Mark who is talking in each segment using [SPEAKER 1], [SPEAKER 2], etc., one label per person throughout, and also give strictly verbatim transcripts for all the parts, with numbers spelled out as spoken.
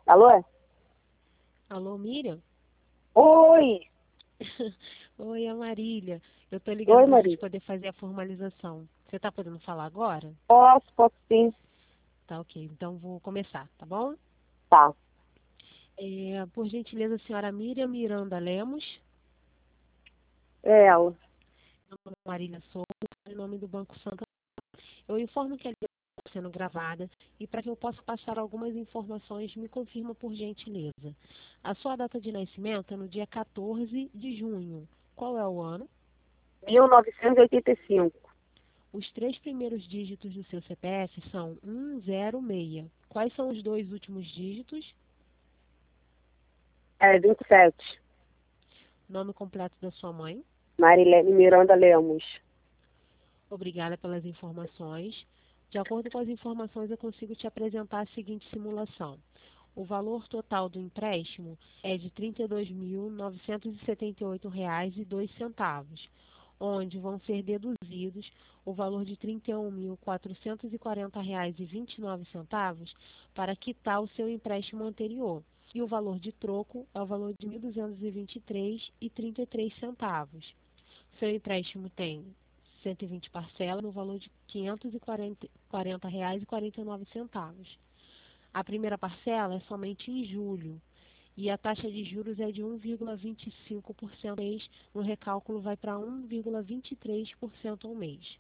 [SPEAKER 1] Alô?
[SPEAKER 2] Alô, Miriam?
[SPEAKER 1] Oi!
[SPEAKER 2] Oi, é a Marília. Eu tô ligando
[SPEAKER 1] Oi,
[SPEAKER 2] pra gente
[SPEAKER 1] Maria.
[SPEAKER 2] poder fazer a formalização. Você tá podendo falar agora?
[SPEAKER 1] Posso, posso sim.
[SPEAKER 2] Tá, ok. Então vou começar, tá bom?
[SPEAKER 1] Tá.
[SPEAKER 2] É, por gentileza, a senhora Miriam Miranda Lemos,
[SPEAKER 1] É ela.
[SPEAKER 2] meu nome é Marília Souza, em nome do Banco Santander. Eu informo que a ligação está sendo gravada e para que eu possa passar algumas informações, me confirma por gentileza. A sua data de nascimento é no dia quatorze de junho. Qual é o ano?
[SPEAKER 1] mil novecentos e oitenta e cinco.
[SPEAKER 2] Os três primeiros dígitos do seu C P F são um zero seis. Quais são os dois últimos dígitos?
[SPEAKER 1] É vinte e sete.
[SPEAKER 2] Nome completo da sua mãe?
[SPEAKER 1] Marilene Miranda Lemos.
[SPEAKER 2] Obrigada pelas informações. De acordo com as informações, eu consigo te apresentar a seguinte simulação. O valor total do empréstimo é de trinta e dois mil novecentos e setenta e oito reais e dois centavos, onde vão ser deduzidos o valor de trinta e um mil quatrocentos e quarenta reais e vinte e nove centavos para quitar o seu empréstimo anterior. E o valor de troco é o valor de mil duzentos e vinte e três reais e trinta e três centavos. Seu empréstimo tem cento e vinte parcelas no valor de quinhentos e quarenta reais e quarenta e nove centavos. A primeira parcela é somente em julho e a taxa de juros é de um vírgula vinte e cinco por cento ao mês. No recálculo vai para um vírgula vinte e três por cento ao mês.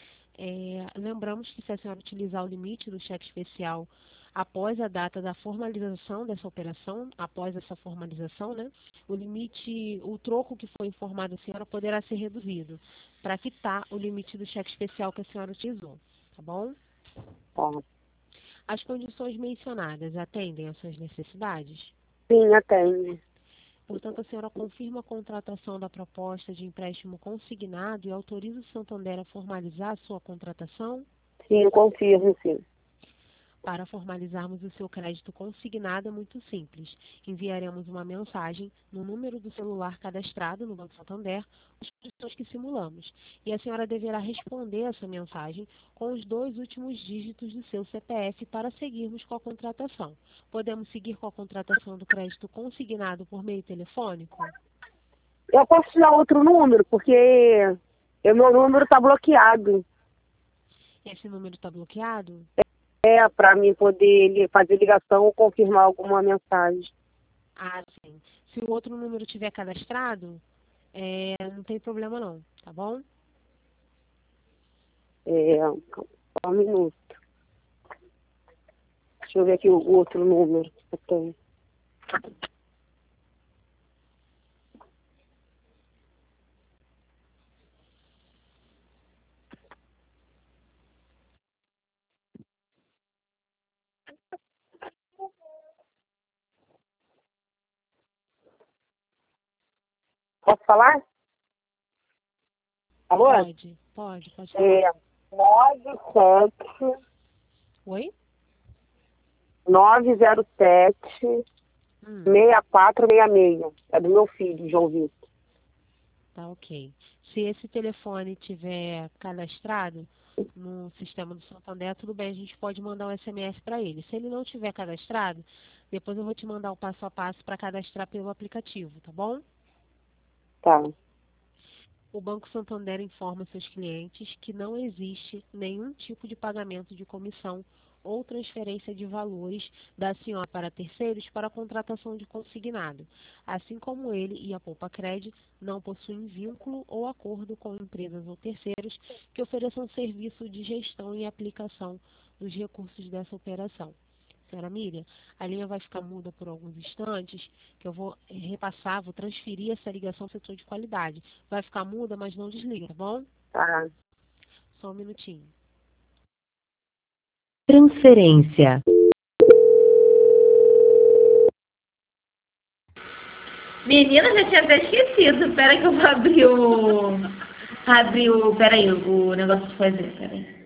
[SPEAKER 2] É, lembramos que se a senhora utilizar o limite do cheque especial após a data da formalização dessa operação, após essa formalização, né, o limite, o troco que foi informado à senhora poderá ser reduzido para quitar o limite do cheque especial que a senhora utilizou, tá bom?
[SPEAKER 1] Tá.
[SPEAKER 2] As condições mencionadas atendem às suas necessidades?
[SPEAKER 1] Sim, atende.
[SPEAKER 2] Portanto, a senhora confirma a contratação da proposta de empréstimo consignado e autoriza o Santander a formalizar a sua contratação?
[SPEAKER 1] Sim, confirmo, sim.
[SPEAKER 2] Para formalizarmos o seu crédito consignado é muito simples. Enviaremos uma mensagem no número do celular cadastrado no Banco Santander, as condições que simulamos. E a senhora deverá responder essa mensagem com os dois últimos dígitos do seu C P F para seguirmos com a contratação. Podemos seguir com a contratação do crédito consignado por meio telefônico?
[SPEAKER 1] Eu posso te dar outro número, porque o meu número está bloqueado.
[SPEAKER 2] Esse número está bloqueado?
[SPEAKER 1] É, para mim poder li- fazer ligação ou confirmar alguma mensagem.
[SPEAKER 2] Ah, sim. Se o outro número tiver cadastrado, é, não tem problema não, tá bom?
[SPEAKER 1] É, só um minuto. Deixa eu ver aqui o o outro número que eu tenho. Posso falar? Alô?
[SPEAKER 2] Pode, pode, pode falar.
[SPEAKER 1] É nove sete
[SPEAKER 2] Oi?
[SPEAKER 1] nove zero sete
[SPEAKER 2] Hum,
[SPEAKER 1] seis quatro seis seis. É do meu filho, João Vitor.
[SPEAKER 2] tá ok. Se esse telefone tiver cadastrado no sistema do Santander, tudo bem, a gente pode mandar um S M S para ele. Se ele não tiver cadastrado, depois eu vou te mandar o passo a passo para cadastrar pelo aplicativo, tá bom?
[SPEAKER 1] Tá.
[SPEAKER 2] O Banco Santander informa seus clientes que não existe nenhum tipo de pagamento de comissão ou transferência de valores da senhora para terceiros para a contratação de consignado, assim como ele e a Poupa-Cred não possuem vínculo ou acordo com empresas ou terceiros que ofereçam serviço de gestão e aplicação dos recursos dessa operação. Senhora Miriam, a linha vai ficar muda por alguns instantes, que eu vou repassar, vou transferir essa ligação ao setor de qualidade. Vai ficar muda, mas não desliga, tá bom?
[SPEAKER 1] Tá.
[SPEAKER 2] Só um minutinho.
[SPEAKER 3] Transferência.
[SPEAKER 4] Menina, já tinha até esquecido. Pera que eu vou abrir o... Abrir o... Pera aí, o negócio de fazer. Pera aí.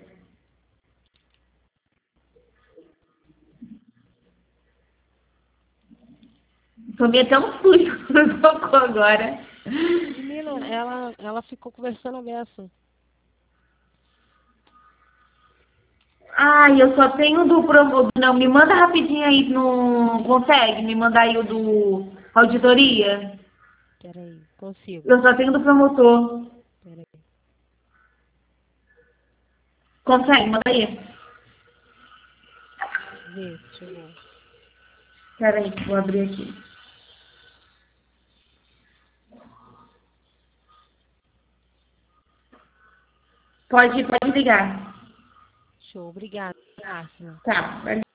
[SPEAKER 4] Tomei até um susto no cocô agora.
[SPEAKER 2] Menina, ela, ela ficou conversando a beça.
[SPEAKER 4] Ai, eu só tenho do promotor. Não, me manda rapidinho aí no. Consegue me mandar aí o do auditoria?
[SPEAKER 2] Peraí, consigo.
[SPEAKER 4] Eu só tenho do promotor.
[SPEAKER 2] Peraí.
[SPEAKER 4] Consegue? Manda aí.
[SPEAKER 2] Vê se chegou.
[SPEAKER 4] Peraí, vou abrir aqui. Pode, pode ligar.
[SPEAKER 2] Show, obrigada, Márcia.
[SPEAKER 4] Tá, vai